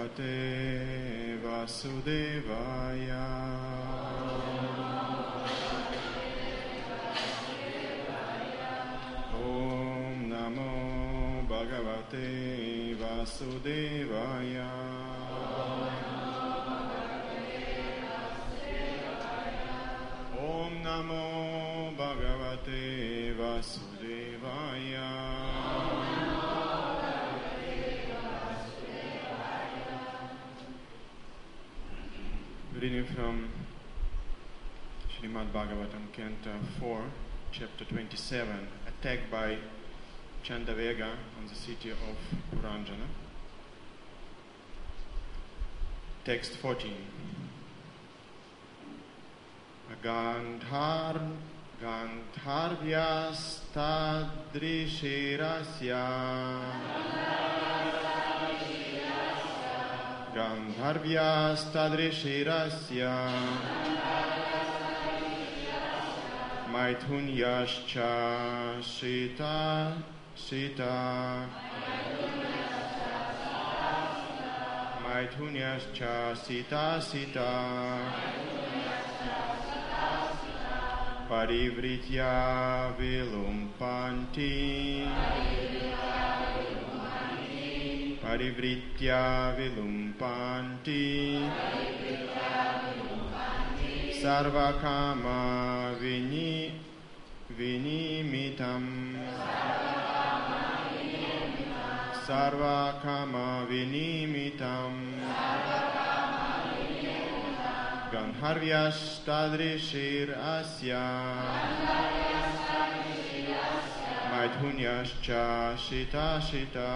Bhagavate Vasudevaya. Om Namo Bhagavate Vasudevaya. Om Namo Bhagavate Vasudevaya. Reading from Srimad Bhagavatam, Canto 4, Chapter 27, attack by Chandavega on the city of Puranjana. Text 14. Gandharvyastadrishirasya Maithunyascha Sita Maithunyascha Sita Parivritya Vilumpanti Parivritya Vilumpanti Sarvakama Vinimitam Sarvakama Vinimitam Gandharvyastadrishir Asya Maithunyascha Shita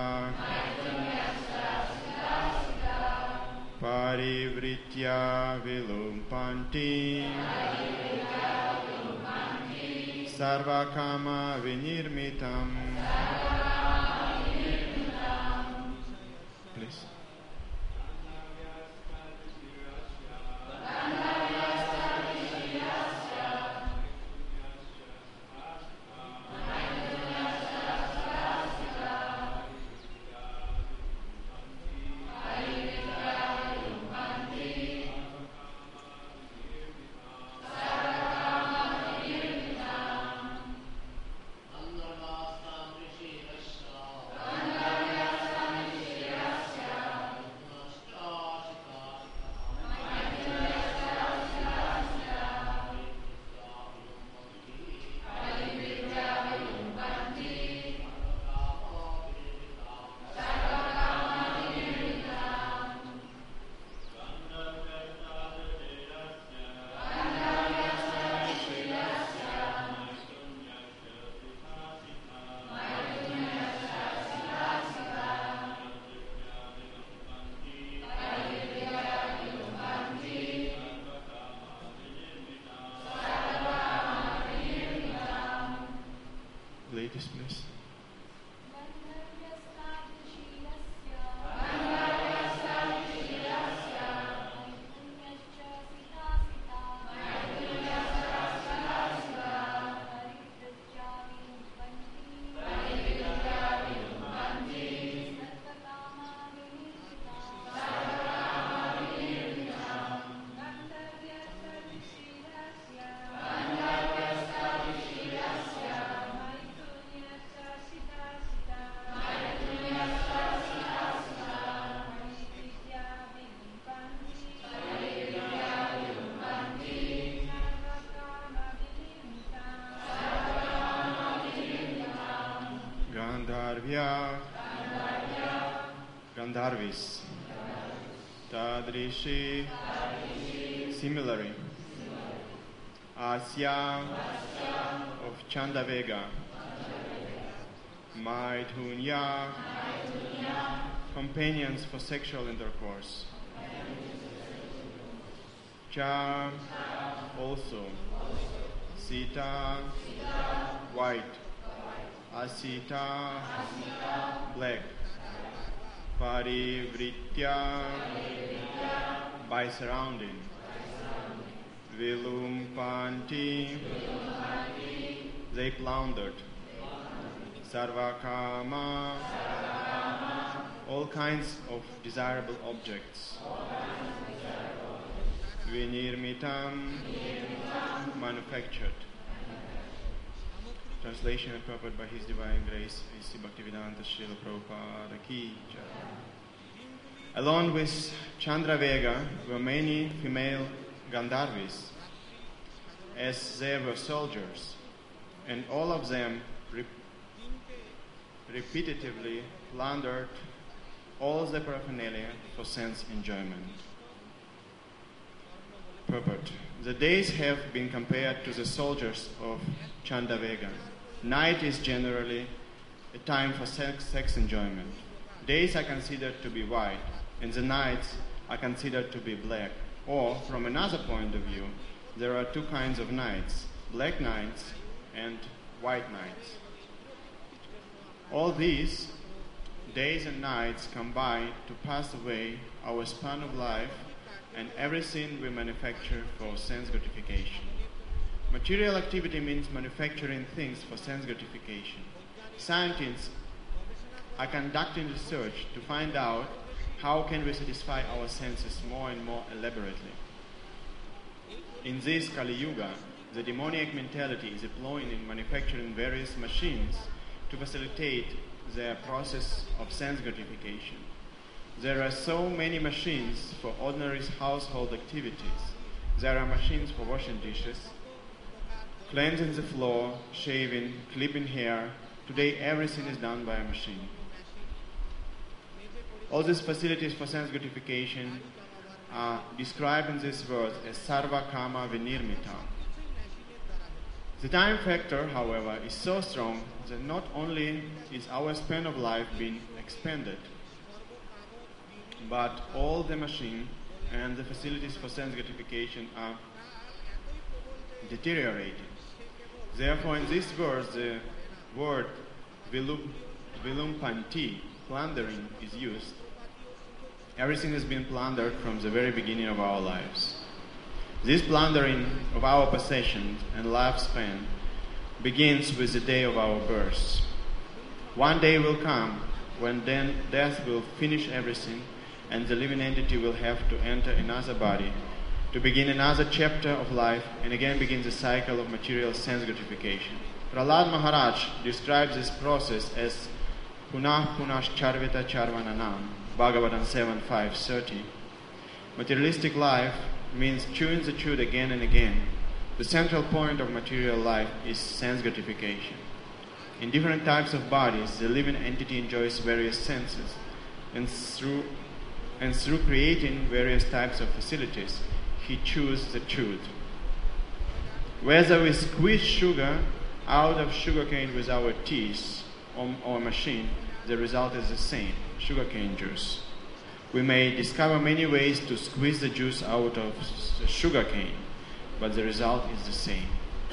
Parivritya Vilumpanti Sarvakama Vinirmitam. Please. Ladies, please. Gandharvis, Tadrishi, similarly, Asya of Chandavega, Maithunya, companions for sexual intercourse, Cha, also, Sita, white, Asita, black, Parivritya, by surrounding, Vilumpanti, they plundered, Sarvakama, all kinds of desirable objects. Vinirmitam, manufactured. Translation and purport by His Divine Grace, A.C. Bhaktivedanta Srila Prabhupada Ki Jai. Along with Chandravega were many female Gandharvis, as they were soldiers, and all of them repetitively plundered all the paraphernalia for sense enjoyment. Purport. The days have been compared to the soldiers of Chandravega. Night is generally a time for sex enjoyment. Days are considered to be white, and the nights are considered to be black. Or, from another point of view, there are two kinds of nights, black nights and white nights. All these days and nights combine to pass away our span of life and everything we manufacture for sense gratification. Material activity means manufacturing things for sense gratification. Scientists are conducting research to find out how can we satisfy our senses more and more elaborately. In this Kali Yuga, the demoniac mentality is employed in manufacturing various machines to facilitate their process of sense gratification. There are so many machines for ordinary household activities. There are machines for washing dishes, cleansing the floor, shaving, clipping hair. Today everything is done by a machine. All these facilities for sense gratification are described in this verse as sarva kama vinirmitam. The time factor, however, is so strong that not only is our span of life being expanded, but all the machine and the facilities for sense gratification are deteriorating. Therefore, in this verse, the word vilumpanti, plundering, is used. Everything has been plundered from the very beginning of our lives. This plundering of our possessions and lifespan begins with the day of our birth. One day will come when then death will finish everything, and the living entity will have to enter another body to begin another chapter of life and again begin the cycle of material sense gratification. Prahlad Maharaj describes this process as punah punash charvita charvananam, Bhagavatam 7.5.30. Materialistic life means chewing the chewed again and again. The central point of material life is sense gratification. In different types of bodies, the living entity enjoys various senses, and through creating various types of facilities, he chews the chewed. Whether we squeeze sugar out of sugarcane with our teeth or machine, the result is the same, sugarcane juice. We may discover many ways to squeeze the juice out of the sugarcane, but the result is the same.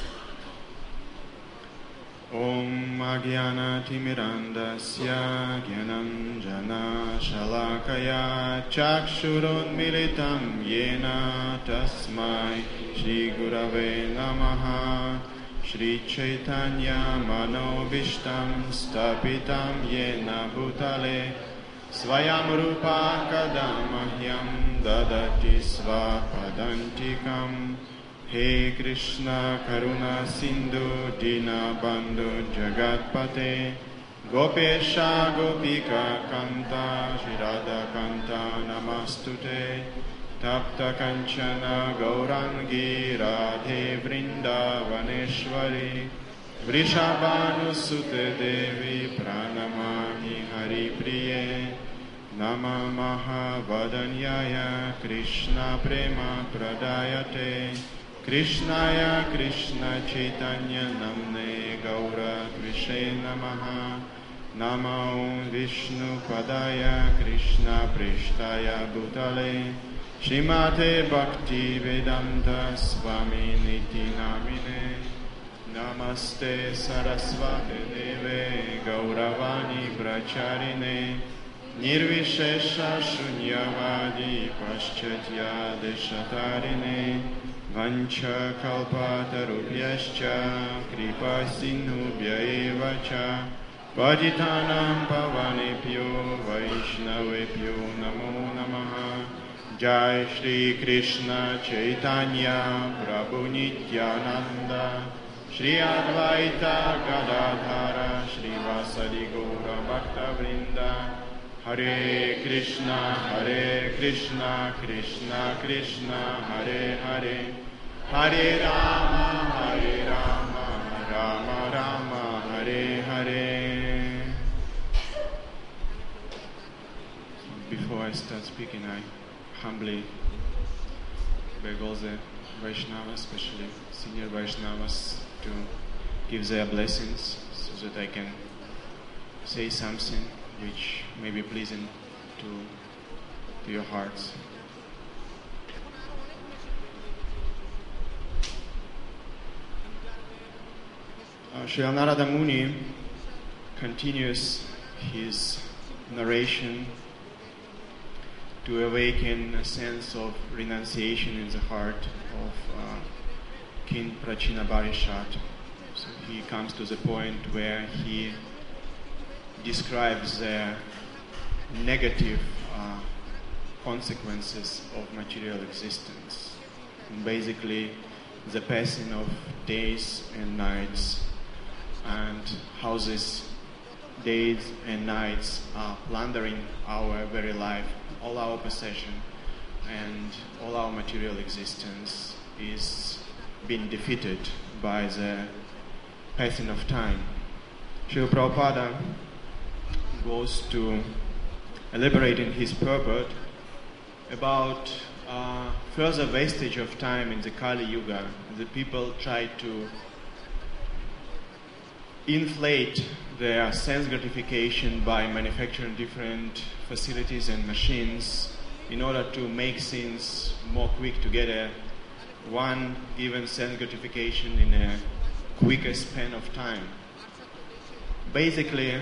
Om Agyana Timirandasya Gyanam Jana Shalakaya Chakshurun Militam Yena Tasmai Shri Gurave Namaha Shri Chaitanya Manovishtam Stapitam Yena Bhutale Svayam Rupa Kadamahyam Dadati Svapadantikam He Krishna Karuna Sindhu Dina Bandhu Jagatpate Gopesha Gopika Kanta Shirada Kanta Namastute Tapta Kanchana Gaurangi Radhe Vrindavaneshwari Vrishabhanusute Devi Pranamami Hari Priye Nama Mahavadanyaya Krishna Prema Pradayate Krishnaya Krishna Chaitanya Namne Gaura Krishe Namaha Nama Om Vishnu Padaya Krishna Prishtaya Bhutale Shrimate Bhakti Vedanta Swami Niti Namine Namaste Saraswate Deve Gauravani Bracharine Nirvishesha Shunyavadi Paschatya Deshatarine Vancha Kalpatarubhyascha Kripa Sinubhya Evacha Patitanam pavanebhyo Vaishnavebhyo namo namaha. Jai Shri Krishna Chaitanya Prabhu Nityananda Shri Advaita Gadadhara Shri Vasadi Gaura Bhakta Vrinda. Hare Krishna, Krishna Krishna, Hare Hare, Hare Rama, Rama Rama, Hare Hare. Before I start speaking, I humbly beg all the Vaishnavas, especially senior Vaishnavas, to give their blessings so that I can say something which may be pleasing to your hearts. Srila Narada Muni continues his narration to awaken a sense of renunciation in the heart of King Prachina Barishat. So he comes to the point where he describes the negative consequences of material existence. And basically, the passing of days and nights, and how these days and nights are plundering our very life, all our possession, and all our material existence is being defeated by the passing of time. Srila Prabhupada goes to elaborate in his purport about further wastage of time in the Kali Yuga. The people try to inflate their sense gratification by manufacturing different facilities and machines in order to make things more quick, to get one given sense gratification in a quicker span of time. Basically,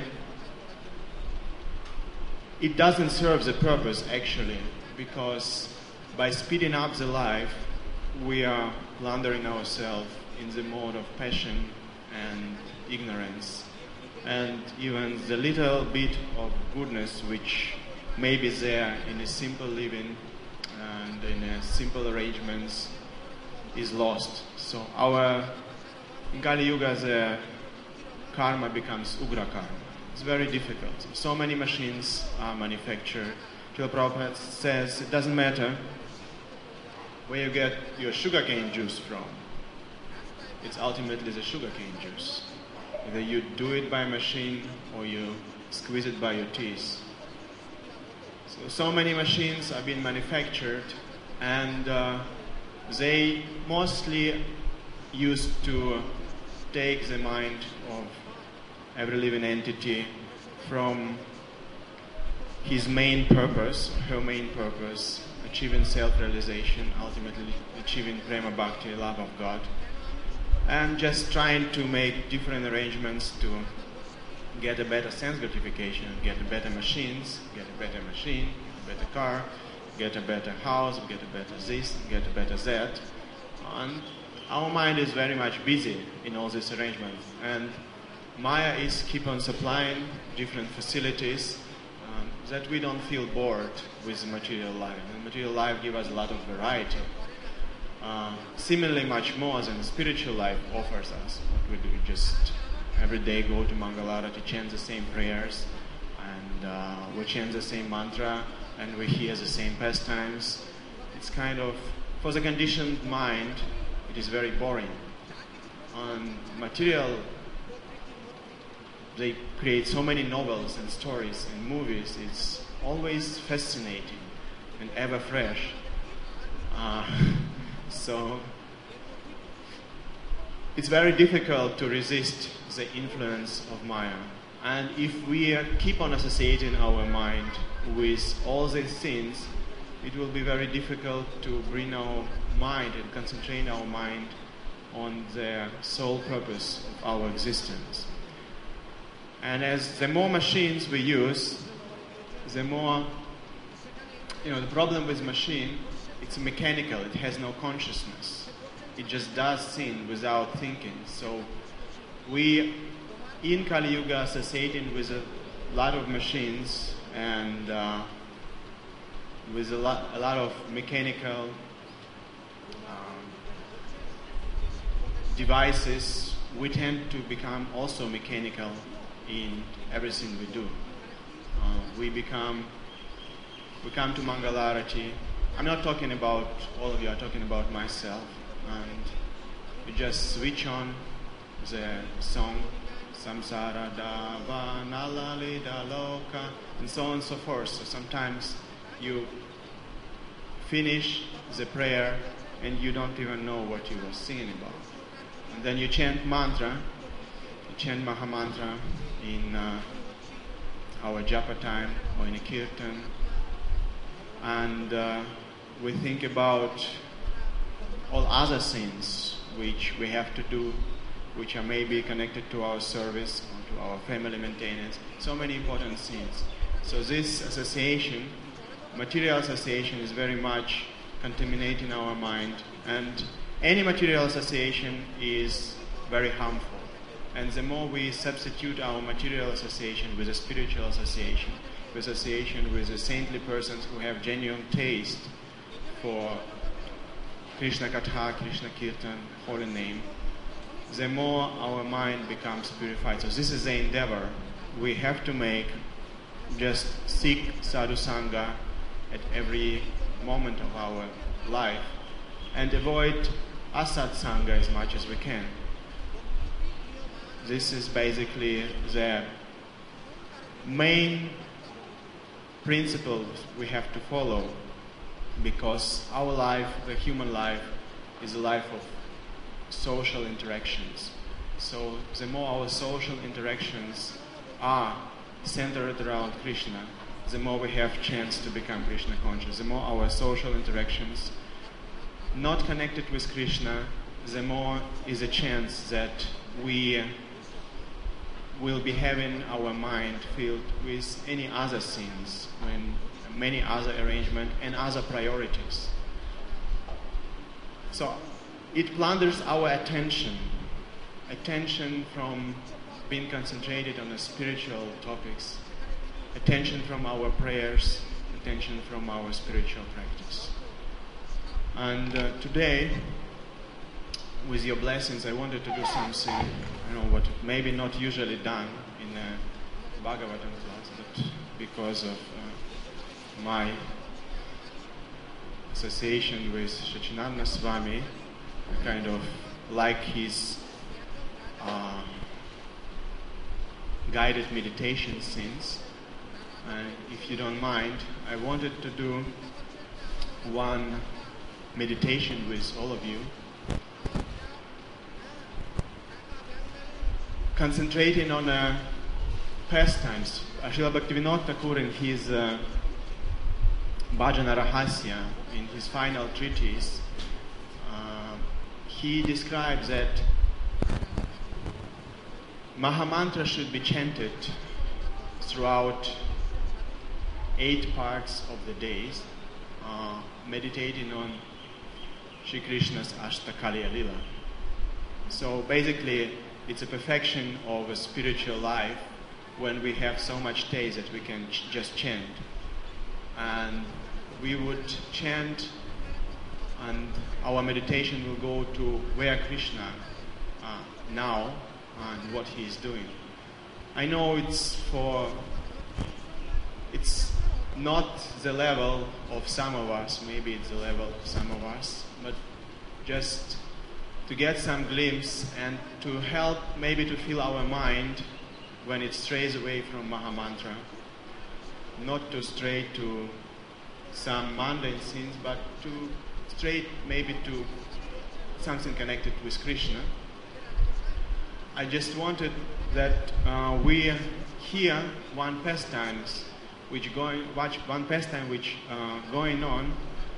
it doesn't serve the purpose actually, because by speeding up the life, we are plundering ourselves in the mode of passion and ignorance, and even the little bit of goodness which may be there in a simple living and in a simple arrangements is lost. So in Kali Yuga, the karma becomes ugra karma. It's very difficult. So many machines are manufactured. Srila Prabhupada says it doesn't matter where you get your sugarcane juice from. It's ultimately the sugarcane juice. Either you do it by machine or you squeeze it by your teeth. So many machines are being manufactured, and they mostly used to take the mind of every living entity from his main purpose, her main purpose, achieving self-realization, ultimately achieving prema bhakti, love of God, and just trying to make different arrangements to get a better sense gratification, get better machines, get a better machine, better car, get a better house, get a better this, get a better that. And our mind is very much busy in all these arrangements. And Maya is keep on supplying different facilities that we don't feel bored with the material life. And material life gives us a lot of variety. Similarly, much more than the spiritual life offers us. What we do, just every day go to Mangalarati, chant the same prayers, and we chant the same mantra, and we hear the same pastimes. It's kind of, for the conditioned mind, it is very boring. On material, they create so many novels and stories and movies. It's always fascinating and ever fresh. So it's very difficult to resist the influence of Maya. And if we keep on associating our mind with all these things, it will be very difficult to bring our mind and concentrate our mind on the sole purpose of our existence. And as the more machines we use, the more, the problem with machine, it's mechanical, it has no consciousness. It just does things without thinking. So we in Kali Yuga associating with a lot of machines and with a lot of mechanical devices, we tend to become also mechanical in everything we do. We come to Mangalarati. I'm not talking about all of you, I'm talking about myself. And we just switch on the song, Samsara Dava Nalali Daloka, and so on and so forth. So sometimes you finish the prayer and you don't even know what you were singing about. And then you chant mantra, you chant Mahamantra in our japa time or in a kirtan. And we think about all other things which we have to do, which are maybe connected to our service or to our family maintenance. So many important things. So this association, material association, is very much contaminating our mind, and any material association is very harmful. And the more we substitute our material association with a spiritual association, with the saintly persons who have genuine taste for Krishna Katha, Krishna Kirtan, holy name, the more our mind becomes purified. So this is the endeavor we have to make. Just seek sadhu sangha at every moment of our life and avoid asat sangha as much as we can. This is basically the main principles we have to follow, because our life, the human life, is a life of social interactions. So the more our social interactions are centered around Krishna, the more we have chance to become Krishna conscious. The more our social interactions not connected with Krishna, the more is a chance that we will be having our mind filled with any other things, when many other arrangements and other priorities. So it plunders our attention from being concentrated on the spiritual topics, attention from our prayers, attention from our spiritual practice. And today, with your blessings, I wanted to do something, what maybe not usually done in a Bhagavatam class, but because of my association with Sachinanda Swami, I kind of like his guided meditation since. And if you don't mind, I wanted to do one meditation with all of you, concentrating on pastimes. Srila Bhaktivinoda Thakur in his Bhajana Rahasya, in his final treatise, he describes that Mahamantra should be chanted throughout 8 parts of the days, meditating on Shri Krishna's Ashtakaliya Lila. So basically, it's a perfection of a spiritual life when we have so much taste that we can just chant. And we would chant, and our meditation will go to where Krishna now and what he is doing. I know it's not the level of some of us, maybe it's the level of some of us, but just to get some glimpse and to help maybe to fill our mind when it strays away from Mahamantra, not to stray to some mundane things, but to stray maybe to something connected with Krishna. I just wanted that we hear one pastime which going on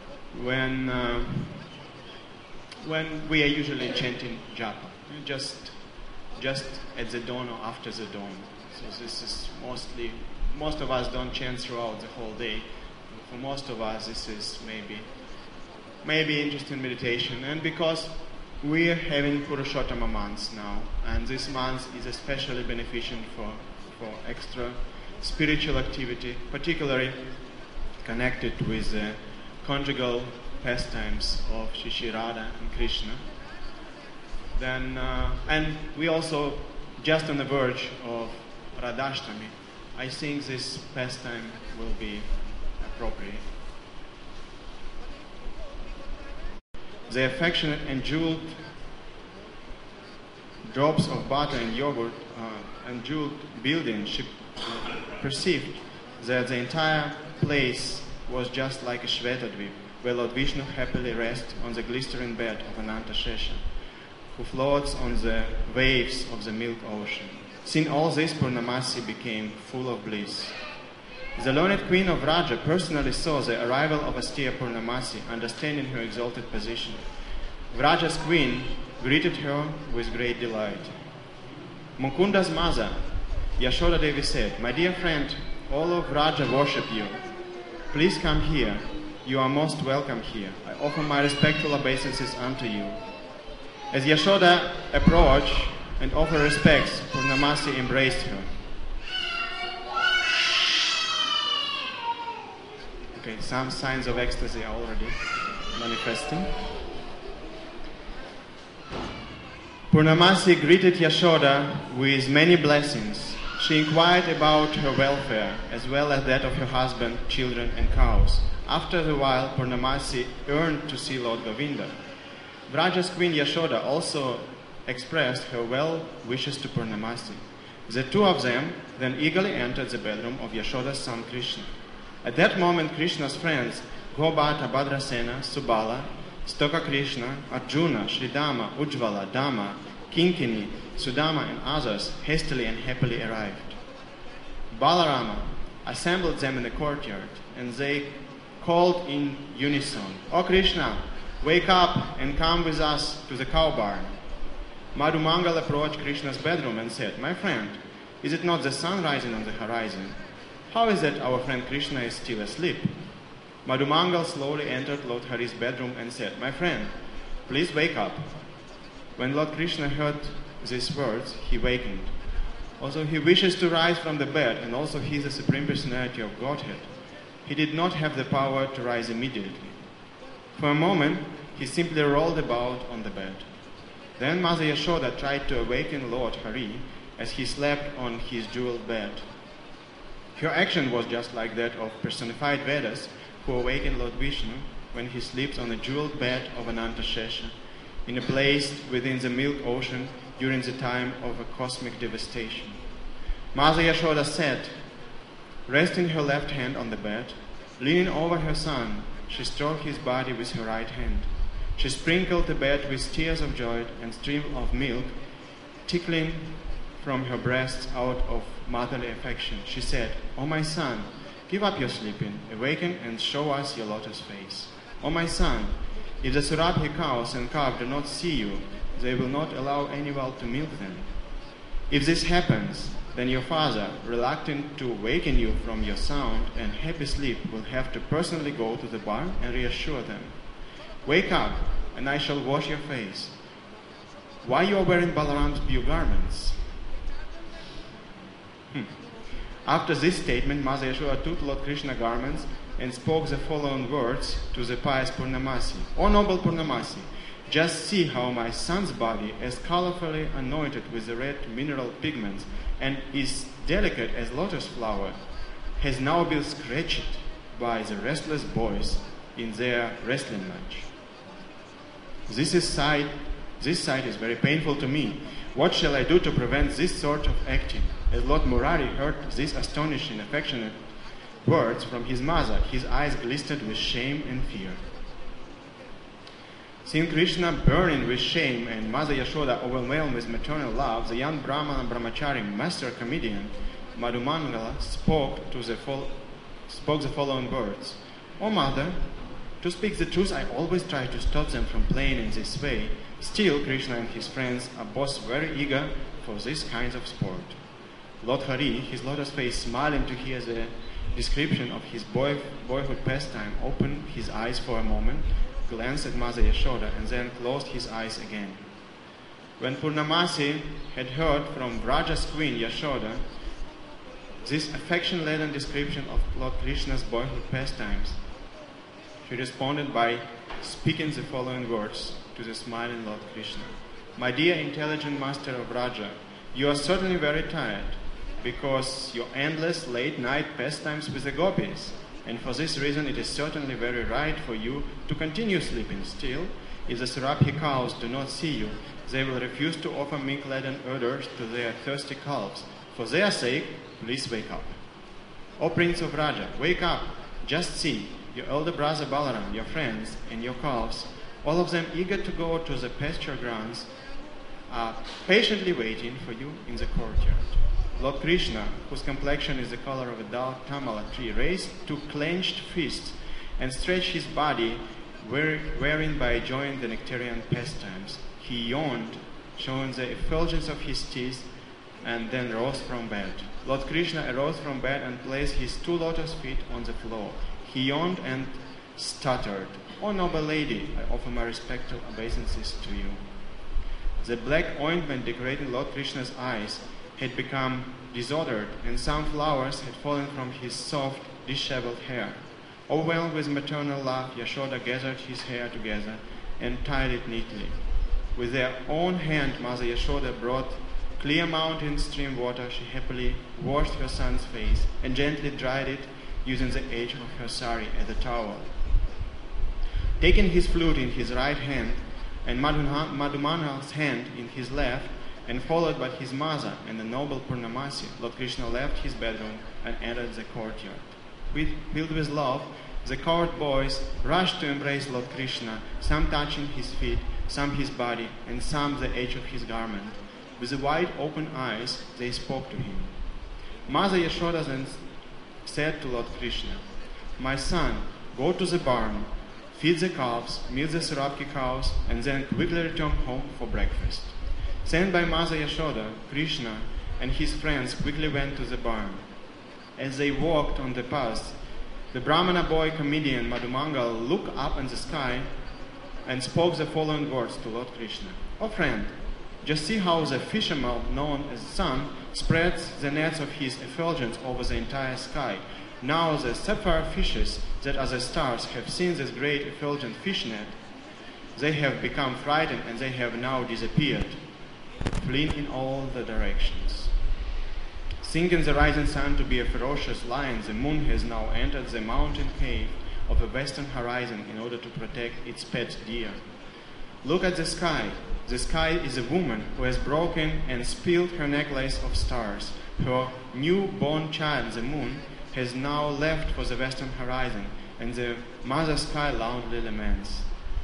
when we are usually chanting japa, just at the dawn or after the dawn. So this is most of us don't chant throughout the whole day. For most of us, this is maybe interesting meditation. And because We are having Purushottama months now, and this month is especially beneficial for extra spiritual activity, particularly connected with the conjugal pastimes of Shri Radha and Krishna. Then, and we also just on the verge of Radhashtami. I think this pastime will be appropriate. The affectionate and jeweled drops of butter and yogurt and jeweled building, she perceived that the entire place was just like a Shvetadvip, where Lord Vishnu happily rests on the glistering bed of Ananta Shesha, who floats on the waves of the milk ocean. Seeing all this, Purnamasi became full of bliss. The learned queen of Vraja personally saw the arrival of austere Purnamasi, understanding her exalted position. Vraja's queen greeted her with great delight. Mukunda's mother, Yashoda Devi, said, "My dear friend, all of Vraja worship you. Please come here. You are most welcome here. I offer my respectful obeisances unto you." As Yashoda approached and offered respects, Purnamasi embraced her. Okay, some signs of ecstasy are already manifesting. Purnamasi greeted Yashoda with many blessings. She inquired about her welfare, as well as that of her husband, children, and cows. After a while, Purnamasi yearned to see Lord Govinda. Vraja's queen Yashoda also expressed her well wishes to Purnamasi. The two of them then eagerly entered the bedroom of Yashoda's son Krishna. At that moment, Krishna's friends, Gobhata, Bhadrasena, Subala, Stoka Krishna, Arjuna, Sridama, Ujjvala, Dama, Kinkini, Sudama, and others hastily and happily arrived. Balarama assembled them in the courtyard, and they called in unison, "O Krishna, wake up and come with us to the cow barn." Madhumangal approached Krishna's bedroom and said, "My friend, is it not the sun rising on the horizon? How is it our friend Krishna is still asleep?" Madhumangal slowly entered Lord Hari's bedroom and said, "My friend, please wake up." When Lord Krishna heard these words, he wakened. Also, he wishes to rise from the bed, and also he is the Supreme Personality of Godhead. He did not have the power to rise immediately. For a moment, he simply rolled about on the bed. Then Mother Yashoda tried to awaken Lord Hari as he slept on his jeweled bed. Her action was just like that of personified Vedas who awaken Lord Vishnu when he sleeps on the jeweled bed of Ananta Shesha in a place within the milk ocean during the time of a cosmic devastation. Mother Yashoda sat, resting her left hand on the bed. Leaning over her son, she stroked his body with her right hand. She sprinkled the bed with tears of joy and stream of milk trickling from her breasts out of motherly affection. She said, "O my son, give up your sleeping, awaken and show us your lotus face. O my son, if the Surabhi cows and calf do not see you, they will not allow anyone to milk them. If this happens, then your father, reluctant to waken you from your sound and happy sleep, will have to personally go to the barn and reassure them. Wake up, and I shall wash your face. Why you are wearing Balaram's blue garments?" After this statement, Mother Yashoda took Lord Krishna garments and spoke the following words to the pious Purnamasi. "O noble Purnamasi, just see how my son's body is colorfully anointed with the red mineral pigments and is delicate as lotus flower, has now been scratched by the restless boys in their wrestling match. This sight is very painful to me. What shall I do to prevent this sort of acting?" As Lord Murari heard these astonishing, affectionate words from his mother, his eyes glistened with shame and fear. Seeing Krishna burning with shame and Mother Yashoda overwhelmed with maternal love, the young Brahmana Brahmachari, master comedian, Madhumangala, spoke the following words. "O mother, to speak the truth, I always try to stop them from playing in this way. Still, Krishna and his friends are both very eager for this kind of sport." Lord Hari, his lotus face smiling to hear the description of his boyhood pastime, opened his eyes for a moment, glanced at Mother Yashoda and then closed his eyes again. When Purnamasi had heard from Vraja's queen Yashoda this affection-laden description of Lord Krishna's boyhood pastimes, she responded by speaking the following words to the smiling Lord Krishna. My dear intelligent master of Vraja, you are certainly very tired because your endless late-night pastimes with the gopis, and for this reason it is certainly very right for you to continue sleeping. Still, if the Surabhi cows do not see you, they will refuse to offer milk-laden uders to their thirsty calves. For their sake, please wake up. O Prince of Vraja, wake up! Just see, your elder brother Balaram, your friends, and your calves, all of them eager to go to the pasture grounds, are patiently waiting for you in the courtyard. Lord Krishna, whose complexion is the color of a dark tamala tree, raised two clenched fists and stretched his body, wherein by joining the nectarian pastimes. He yawned, showing the effulgence of his teeth, and then rose from bed. Lord Krishna arose from bed and placed his two lotus feet on the floor. He yawned and stuttered, O noble lady, I offer my respectful obeisances to you. The black ointment decorating Lord Krishna's eyes had become disordered, and some flowers had fallen from his soft, disheveled hair. Overwhelmed with maternal love, Yashoda gathered his hair together and tied it neatly. With her own hand, Mother Yashoda brought clear mountain stream water. She happily washed her son's face and gently dried it using the edge of her sari as a towel. Taking his flute in his right hand and Madhumangal's hand in his left, and followed by his mother and the noble Purnamasi, Lord Krishna left his bedroom and entered the courtyard. Filled with love, the cowherd boys rushed to embrace Lord Krishna, some touching his feet, some his body, and some the edge of his garment. With the wide open eyes, they spoke to him. Mother Yashoda then said to Lord Krishna, My son, go to the barn, feed the calves, milk the Surabhi cows, and then quickly return home for breakfast. Sent by Mother Yashoda, Krishna and his friends quickly went to the barn. As they walked on the path, the Brahmana boy comedian Madhumangal looked up in the sky and spoke the following words to Lord Krishna. O friend, just see how the fisherman known as Sun spreads the nets of his effulgence over the entire sky. Now the sapphire fishes that are the stars have seen this great effulgent fish net. They have become frightened and they have now disappeared, fleeing in all the directions. Thinking the rising sun to be a ferocious lion, the moon has now entered the mountain cave of the western horizon in order to protect its pet deer. Look at the sky. The sky is a woman who has broken and spilled her necklace of stars. Her newborn child, the moon, has now left for the western horizon, and the mother sky loudly laments.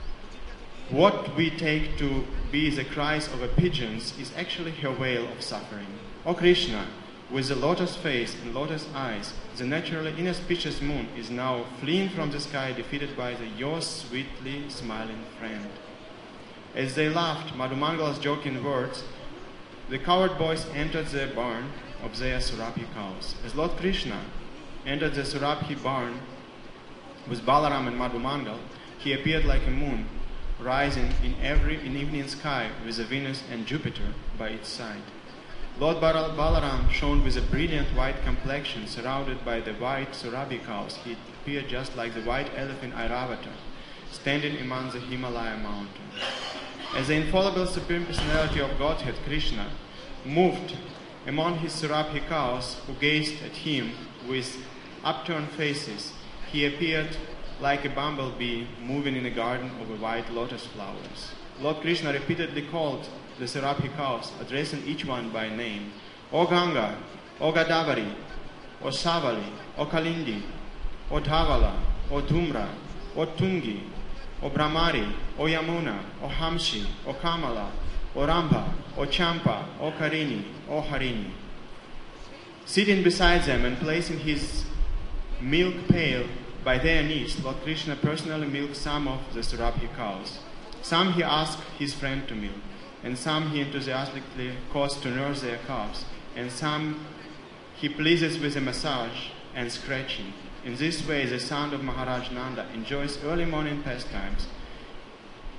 What we take to be the cries of a pigeons is actually her wail of suffering. O Krishna, with the lotus face and lotus eyes, the naturally inauspicious moon is now fleeing from the sky, defeated by your sweetly smiling friend. As they laughed Madhumangal's joking words, the cowherd boys entered the barn of their Surabhi cows. As Lord Krishna entered the Surabhi barn with Balaram and Madhumangal, he appeared like a moon, rising in evening sky with the Venus and Jupiter by its side. Lord Balaram shone with a brilliant white complexion, surrounded by the white Surabhi cows. He appeared just like the white elephant Airavata, standing among the Himalaya mountains. As the infallible Supreme Personality of Godhead, Krishna, moved among his Surabhi cows, who gazed at him with upturned faces, he appeared like a bumblebee moving in a garden of white lotus flowers. Lord Krishna repeatedly called the Surabhi cows, addressing each one by name. O Ganga, O Godavari, O Savali, O Kalindi, O Dhavala, O Dhumra, O Tungi, O Brahmari, O Yamuna, O Hamsi, O Kamala, O Rambha, O Champa, O Karini, O Harini. Sitting beside them and placing his milk pail by their knees, Lord Krishna personally milked some of the Surabhi cows. Some he asked his friend to milk, and some he enthusiastically caused to nurse their calves, and some he pleases with a massage and scratching. In this way, the son of Maharaj Nanda enjoys early morning pastimes.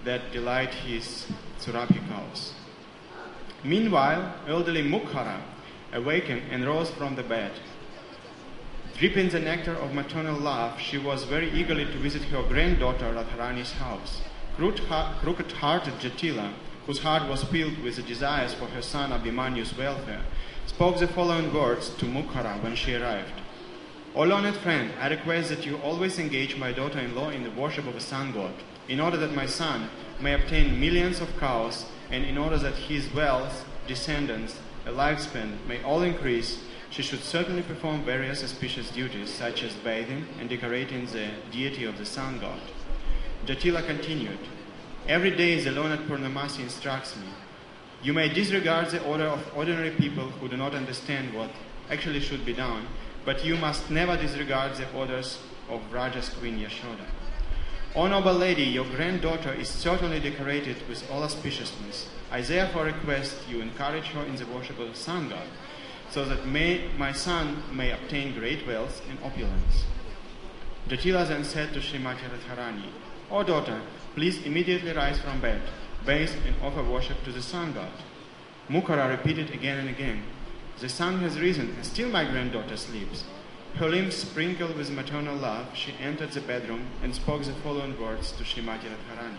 that delight his Surapi cows. Meanwhile, elderly Mukhara awakened and rose from the bed. Dripping the nectar of maternal love, she was very eagerly to visit her granddaughter Radharani's house. Crooked-hearted Jatila, whose heart was filled with the desires for her son Abhimanyu's welfare, spoke the following words to Mukhara when she arrived. "O learned friend, I request that you always engage my daughter-in-law in the worship of the sun god, in order that my son may obtain millions of cows, and in order that his wealth, descendants, and lifespan may all increase. She should certainly perform various auspicious duties, such as bathing and decorating the deity of the sun god." Jatila continued, "Every day the learned Purnamasi instructs me. You may disregard the order of ordinary people who do not understand what actually should be done, but you must never disregard the orders of Raja's queen Yashoda. O noble lady, your granddaughter is certainly decorated with all auspiciousness. I therefore request you encourage her in the worship of the sun god, so that my son may obtain great wealth and opulence." Jatila then said to Srimati Radharani, "O daughter, please immediately rise from bed, bathe and offer worship to the sun god." Mukhara repeated again and again, "The sun has risen and still my granddaughter sleeps." Her limbs sprinkled with maternal love, she entered the bedroom and spoke the following words to Srimati Radharani.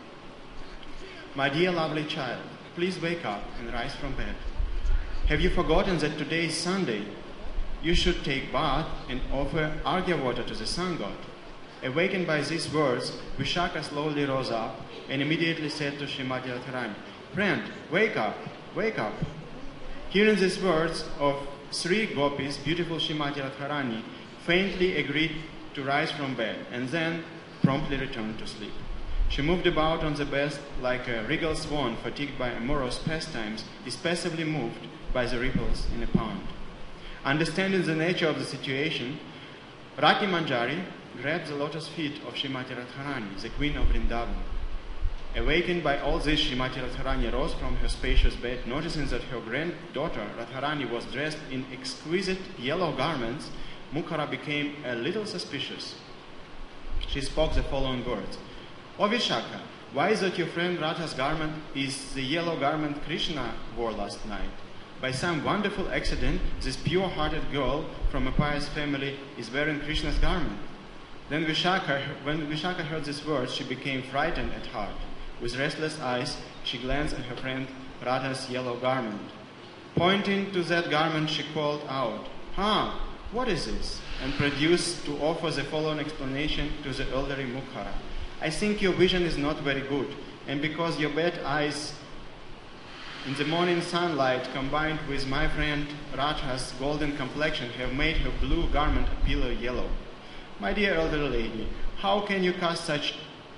"My dear lovely child, please wake up and rise from bed. Have you forgotten that today is Sunday? You should take bath and offer Arghya water to the sun god." Awakened by these words, Vishaka slowly rose up and immediately said to Srimati Radharani, "Friend, wake up, wake up." Hearing these words of three gopis, beautiful Srimati Radharani faintly agreed to rise from bed and then promptly returned to sleep. She moved about on the bed like a regal swan fatigued by amorous pastimes, is passively moved by the ripples in a pond. Understanding the nature of the situation, Rati Manjari grabbed the lotus feet of Srimati Radharani, the queen of Vrindavan. Awakened by all this, Srimati Radharani rose from her spacious bed, noticing that her granddaughter Radharani was dressed in exquisite yellow garments. Mukhara became a little suspicious. She spoke the following words. "O Vishaka, why is it your friend Radha's garment is the yellow garment Krishna wore last night? By some wonderful accident, this pure-hearted girl from a pious family is wearing Krishna's garment." Then when Vishaka heard these words, she became frightened at heart. With restless eyes, she glanced at her friend Radha's yellow garment. Pointing to that garment, she called out, "Ha! What is this?" and produced to offer the following explanation to the elderly Mukhara. "I think your vision is not very good, and because your bad eyes in the morning sunlight combined with my friend Radha's golden complexion have made her blue garment appear yellow. My dear elderly lady, how can you cast such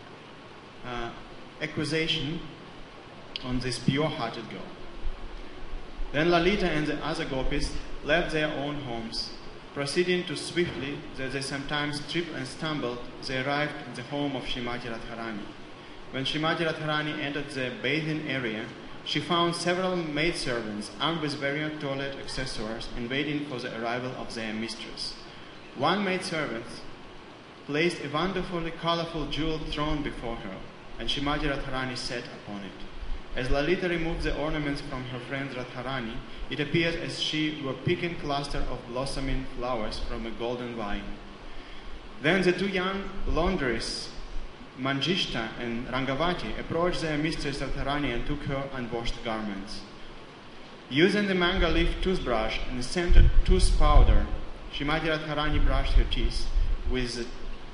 accusation on this pure-hearted girl?" Then Lalita and the other gopis left their own homes. Proceeding too swiftly that they sometimes tripped and stumbled, they arrived at the home of Srimati Radharani. When Srimati Radharani entered the bathing area, she found several maidservants armed with various toilet accessories and waiting for the arrival of their mistress. One maidservant placed a wonderfully colorful jeweled throne before her, and Srimati Radharani sat upon it. As Lalita removed the ornaments from her friend Radharani, it appeared as she were picking cluster of blossoming flowers from a golden vine. Then the two young laundresses, Manjishta and Rangavati, approached their mistress Radharani and took her unwashed garments. Using the manga leaf toothbrush and scented tooth powder, Srimati Radharani brushed her teeth with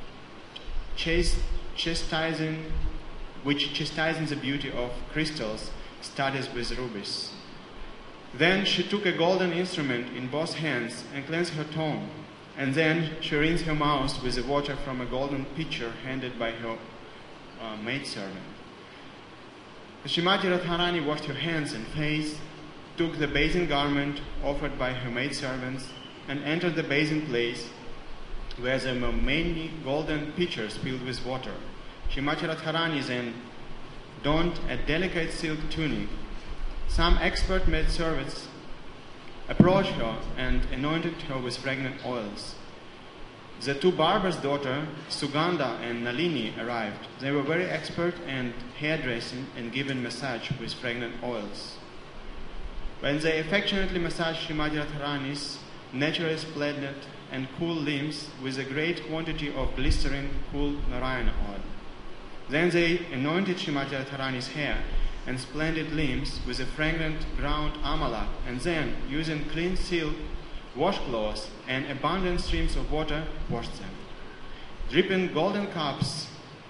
chastising the beauty of crystals studded with rubies. Then she took a golden instrument in both hands and cleansed her tongue, and then she rinsed her mouth with the water from a golden pitcher handed by her maidservant. Srimati Radharani washed her hands and face, took the bathing garment offered by her maidservants, and entered the bathing place where there were many golden pitchers filled with water. Srimati Radharani then donned a delicate silk tunic. Some expert maidservants approached her and anointed her with fragrant oils. The two barbers' daughters, Sugandha and Nalini, arrived. They were very expert in hairdressing and given massage with fragrant oils. When they affectionately massaged Srimati Radharani's naturally splendid and cool limbs with a great quantity of glycerin cool Narayana oil. Then they anointed Srimati Radharani's hair and splendid limbs with a fragrant ground amala, and then, using clean silk washcloths and abundant streams of water, washed them. Dipping golden cups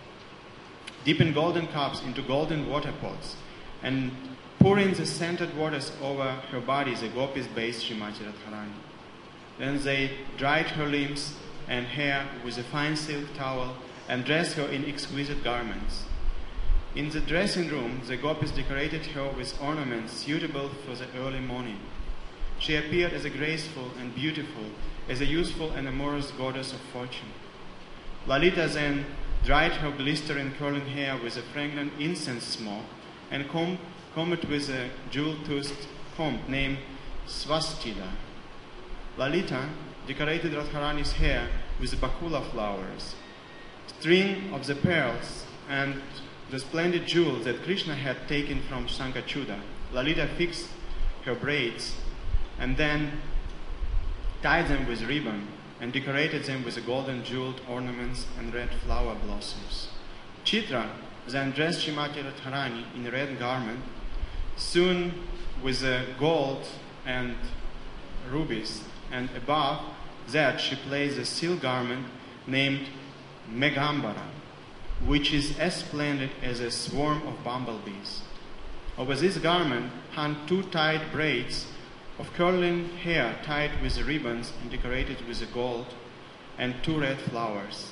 into golden water pots, and pouring the scented waters over her body, the gopis bathed Srimati Radharani. Then they dried her limbs and hair with a fine silk towel and dressed her in exquisite garments. In the dressing room, the gopis decorated her with ornaments suitable for the early morning. She appeared as a graceful and beautiful, as a useful and amorous goddess of fortune. Lalita then dried her glistering curling hair with a fragrant incense smoke and combed it with a jewel-toothed comb named Swastila. Lalita decorated Radharani's hair with bakula flowers. String of the pearls and the splendid jewels that Krishna had taken from Shankachuda, Lalita fixed her braids and then tied them with ribbon and decorated them with the golden jeweled ornaments and red flower blossoms. Chitra then dressed Srimati Radharani in a red garment, sewn with gold and rubies, and above that she placed a silk garment named Megambara, which is as splendid as a swarm of bumblebees. Over this garment hung two tied braids of curling hair tied with ribbons and decorated with gold and two red flowers.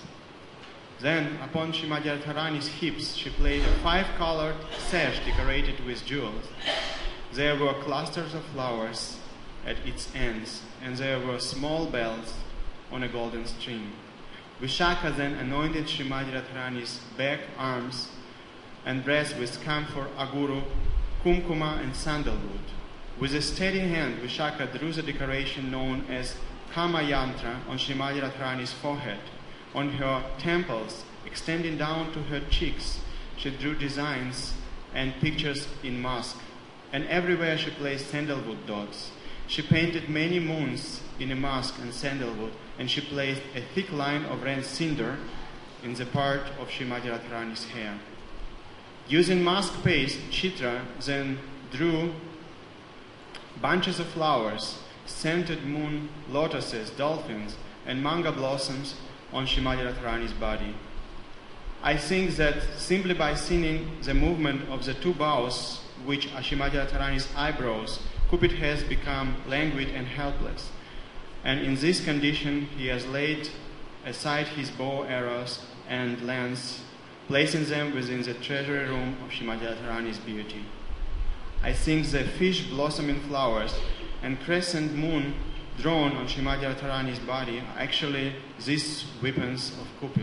Then, upon Srimati Radharani's hips, she placed a 5-colored sash decorated with jewels. There were clusters of flowers at its ends, and there were small bells on a golden string. Vishaka then anointed Srimati Radharani's back, arms, and breast with camphor, aguru, kumkuma, and sandalwood. With a steady hand, Vishaka drew the decoration known as Kama Yantra on Srimati Radharani's forehead. On her temples, extending down to her cheeks, she drew designs and pictures in musk, and everywhere she placed sandalwood dots. She painted many moons in a musk and sandalwood, and she placed a thick line of red cinder in the part of Srimati Radharani's hair. Using musk paste, Chitra then drew bunches of flowers, scented moon, lotuses, dolphins, and manga blossoms on Srimati Radharani's body. I think that simply by seeing the movement of the two bows, which are Srimati Radharani's eyebrows, Cupid has become languid and helpless. And in this condition, he has laid aside his bow, arrows, and lance, placing them within the treasury room of Srimati Radharani's beauty. I think the fish blossoming flowers and crescent moon drawn on Srimati Radharani's body are actually these weapons of Cupid.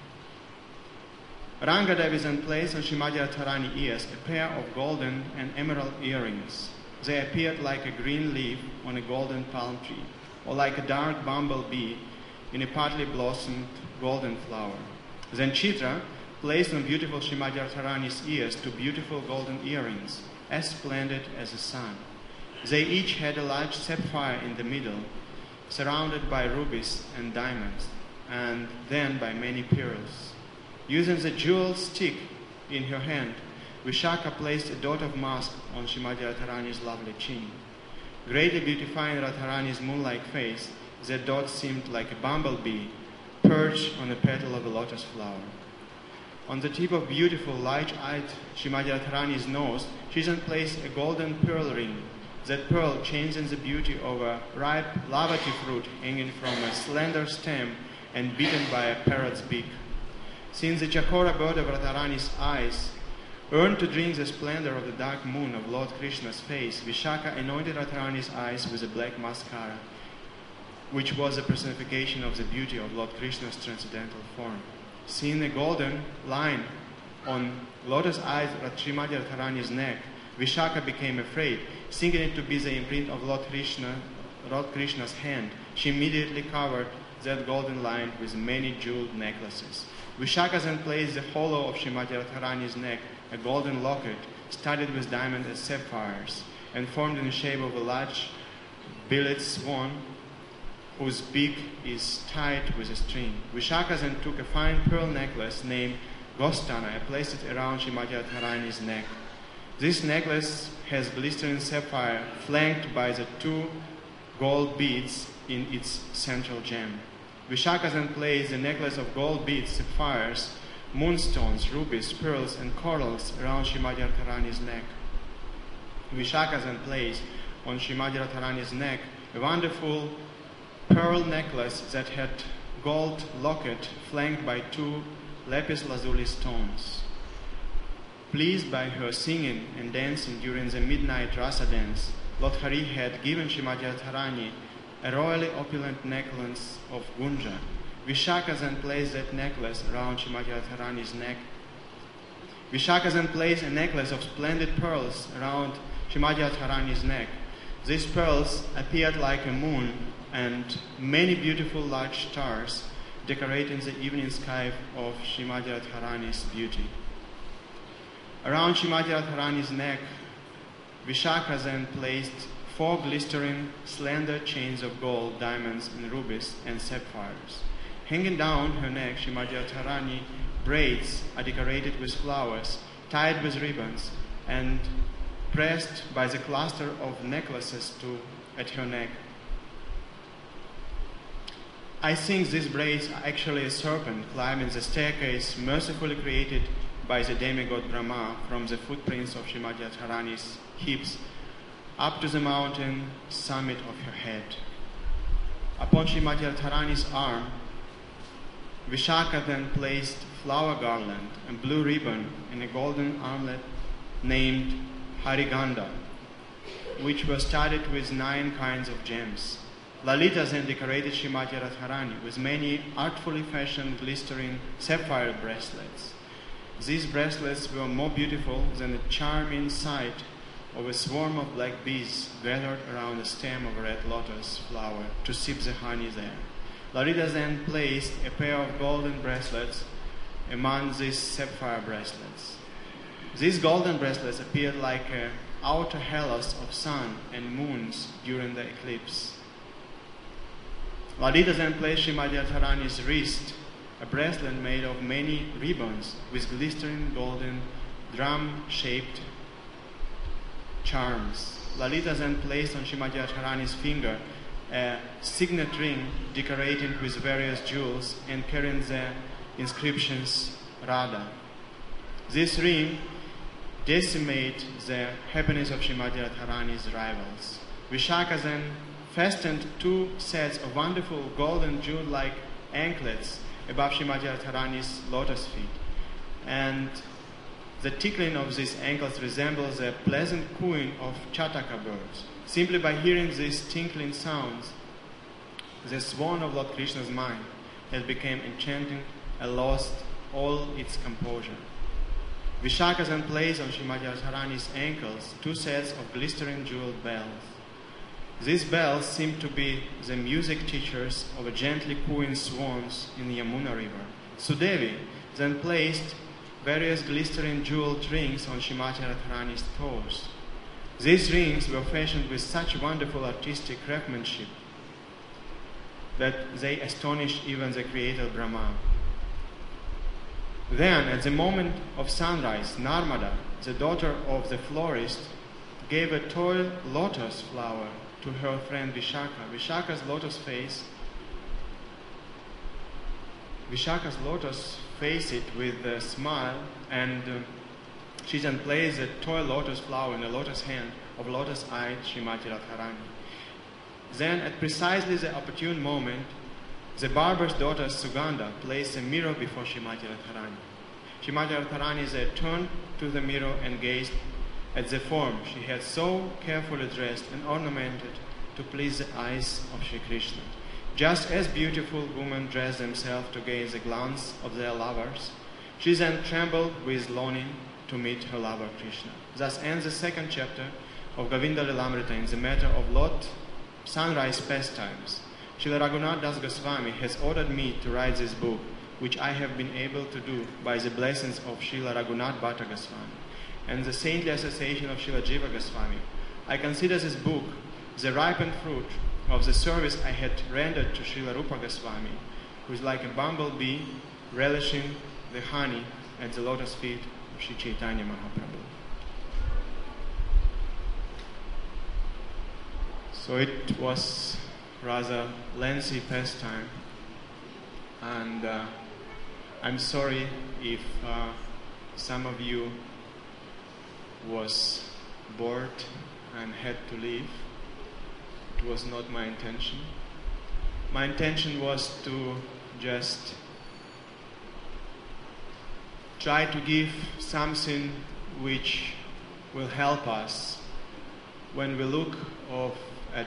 Rangadevi then placed on Srimati Radharani's ears a pair of golden and emerald earrings. They appeared like a green leaf on a golden palm tree, or like a dark bumblebee in a partly blossomed golden flower. Then Chitra placed on beautiful Srimati Radharani's ears two beautiful golden earrings, as splendid as the sun. They each had a large sapphire in the middle, surrounded by rubies and diamonds, and then by many pearls. Using the jeweled stick in her hand, Vishaka placed a dot of musk on Srimati Radharani's lovely chin. Greatly beautifying Radharani's moon-like face, that dot seemed like a bumblebee perched on a petal of a lotus flower. On the tip of beautiful, light-eyed Srimati Radharani's nose, she then placed a golden pearl ring. That pearl changing the beauty of a ripe lavati fruit hanging from a slender stem and beaten by a parrot's beak. Since the Chakora bird of Radharani's eyes yearned to drink the splendor of the dark moon of Lord Krishna's face, Vishaka anointed Radharani's eyes with a black mascara, which was a personification of the beauty of Lord Krishna's transcendental form. Seeing a golden line on lotus eyes at Srimati Radharani's neck, Vishaka became afraid, thinking it to be the imprint of Lord Krishna's hand. She immediately covered that golden lined with many jeweled necklaces. Vishaka then placed the hollow of Srimati Radharani's neck a golden locket studded with diamonds and sapphires, and formed in the shape of a large billet swan whose beak is tied with a string. Vishaka then took a fine pearl necklace named Gostana and placed it around Srimati Radharani's neck. This necklace has glistening sapphire flanked by the 2 gold beads in its central gem. Vishaka then placed the necklace of gold beads, sapphires, moonstones, rubies, pearls, and corals around Srimati Radharani's neck. Vishaka then placed on Srimati Radharani's neck a wonderful pearl necklace that had gold locket flanked by 2 lapis lazuli stones. Pleased by her singing and dancing during the midnight rasa dance, Lord Hari had given Srimati Radharani a royally opulent necklace of gunja. Vishaka then placed that necklace around Srimati Radharani's neck. Vishaka then placed a necklace of splendid pearls around Srimati Radharani's neck. These pearls appeared like a moon and many beautiful large stars decorating the evening sky of Srimati Radharani's beauty. Around Srimati Radharani's neck, Vishaka then placed 4 glistering, slender chains of gold, diamonds, and rubies and sapphires. Hanging down her neck, Srimati Radharani braids are decorated with flowers, tied with ribbons, and pressed by the cluster of necklaces at her neck. I think these braids are actually a serpent climbing the staircase mercifully created by the demigod Brahma from the footprints of Srimati Radharani's hips up to the mountain summit of her head. Upon Srimati Radharani's arm, Vishaka then placed flower garland and blue ribbon in a golden armlet named Hariganda, which was studded with 9 kinds of gems. Lalita then decorated Srimati Radharani with many artfully fashioned glistering sapphire bracelets. These bracelets were more beautiful than the charming sight of a swarm of black bees gathered around the stem of a red lotus flower to sip the honey there. Lalita then placed a pair of golden bracelets among these sapphire bracelets. These golden bracelets appeared like an outer halos of sun and moons during the eclipse. Lalita then placed Srimati Radharani's wrist a bracelet made of many ribbons with glittering golden drum-shaped charms. Lalita then placed on Srimati Radharani's finger a signet ring decorated with various jewels and carrying the inscriptions Radha. This ring decimated the happiness of Srimati Radharani's rivals. Vishaka then fastened 2 sets of wonderful golden jewel-like anklets above Srimati Radharani's lotus feet, and the tickling of these ankles resembles the pleasant cooing of chataka birds. Simply by hearing these tinkling sounds, the swan of Lord Krishna's mind has become enchanting and lost all its composure. Vishaka then placed on Srimati Radharani's ankles 2 sets of glistering jeweled bells. These bells seem to be the music teachers of a gently cooing swans in the Yamuna river. Sudevi then placed various glistering jeweled rings on Srimati Radharani's toes. These rings were fashioned with such wonderful artistic craftsmanship that they astonished even the creator Brahma. Then, at the moment of sunrise, Narmada, the daughter of the florist, gave a toy lotus flower to her friend Vishaka. Vishaka's lotus faced it with a smile, and she then placed a toy lotus flower in the lotus hand of lotus-eyed Srimati Radharani. Then, at precisely the opportune moment, the barber's daughter Sugandha placed a mirror before Srimati Radharani. Srimati Radharani then turned to the mirror and gazed at the form she had so carefully dressed and ornamented to please the eyes of Sri Krishna. Just as beautiful women dress themselves to gaze the glance of their lovers, she then trembled with longing to meet her lover Krishna. Thus ends the 2nd chapter of Govinda Lilamrita in the matter of Lord Sunrise pastimes. Srila Raghunath Das Goswami has ordered me to write this book, which I have been able to do by the blessings of Srila Raghunath Bhatta Goswami and the saintly association of Srila Jiva Goswami. I consider this book the ripened fruit of the service I had rendered to Srila Rupa Goswami, who is like a bumblebee relishing the honey at the lotus feet of Sri Chaitanya Mahaprabhu. So it was rather lengthy pastime, and I'm sorry if some of you was bored and had to leave. It was not my intention. My intention was to just try to give something which will help us when we look at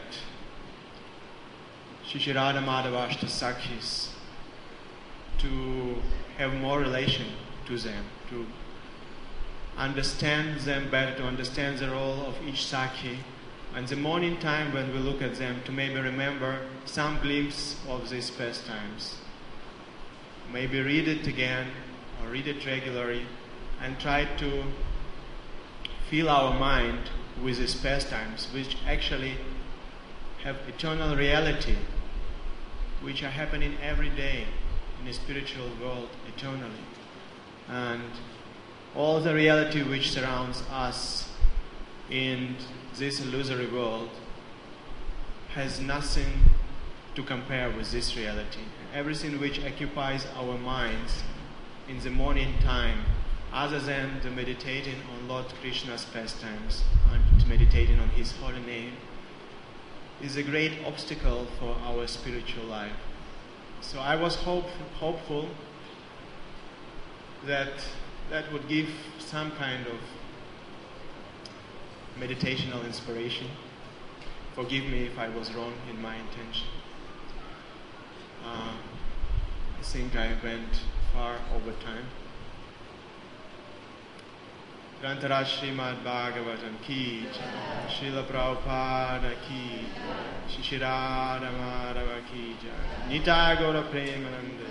Shri Radha Madhava Sakhis, to have more relation to them, to understand them better, to understand the role of each Sakhi, and the morning time when we look at them, to maybe remember some glimpse of these pastimes. Maybe read it again, or read it regularly, and try to fill our mind with these pastimes, which actually have eternal reality, which are happening every day in the spiritual world eternally. And all the reality which surrounds us in this illusory world has nothing to compare with this reality. Everything which occupies our minds in the morning time, other than the meditating on Lord Krishna's pastimes and meditating on His holy name, is a great obstacle for our spiritual life. So I was hopeful that would give some kind of meditational inspiration. Forgive me if I was wrong in my intention. I think I went far over time. Grantaraj Srimad Bhagavatam ki jai, Srila Prabhupada ki jai, Shri Radha Madhava ki jai, Nitai Gaura Premananda